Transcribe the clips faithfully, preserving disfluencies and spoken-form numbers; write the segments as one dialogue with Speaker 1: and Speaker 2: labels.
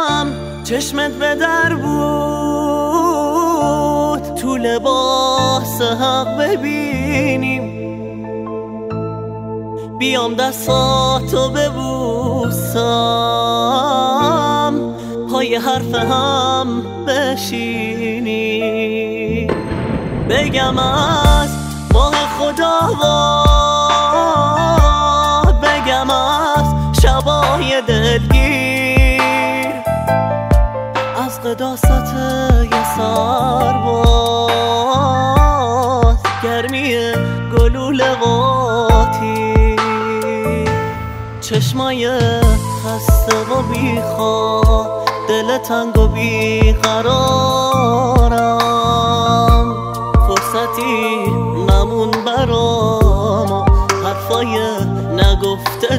Speaker 1: هم چشمت به در بود، تو لباس حق ببینیم، بیام دستاتو ببوسم، پای حرف هم بشینیم، بگم از ماه خدا واد، بگم از شبای دلگیر، از قداست یه سرباز، گرمی گلوله قاطی، چشمای خسته و بیخواب، دل تنگ و بیقرارم، فرصتی نمون برام، حرفای نگفته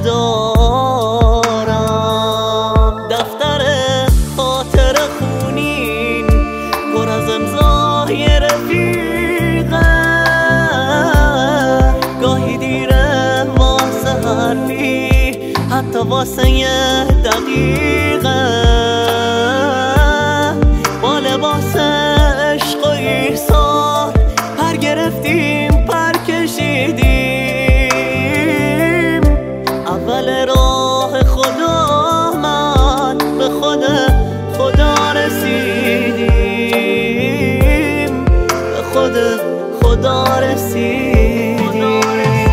Speaker 1: دارم، دفتر خاطر خونین پر از امضای رفیقه، گاهی دیره واسه حرفی، حتی واسه یه دقیقه، با لباس عشق و ایثار پر گرفتیم، پر کشیدیم، اول راه خدا من به خود خدا رسیدیم، به خود خدا رسیدیم.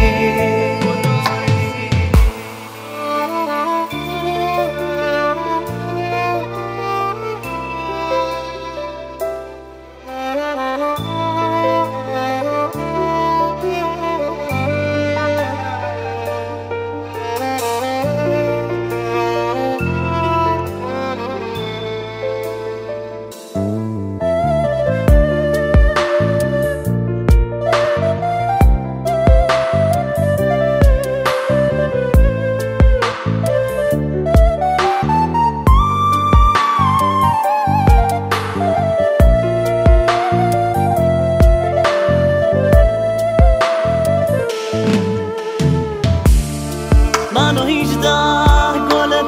Speaker 1: من و هیجده گل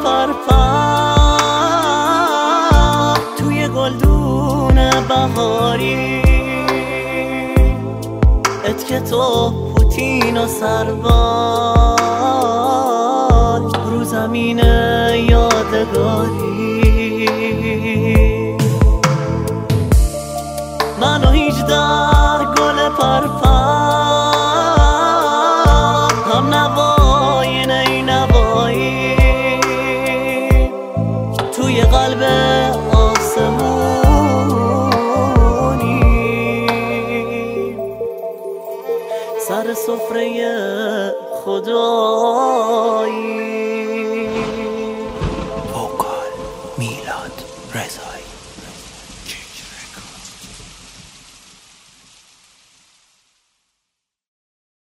Speaker 1: پرپر توی گلدون بهاری، اتک تو پوتین و سربال رو زمین یادگاری، من و هیجده گل پرپر هم نوای نی نوایی، توی قلب آسمونی، سر سفره خدا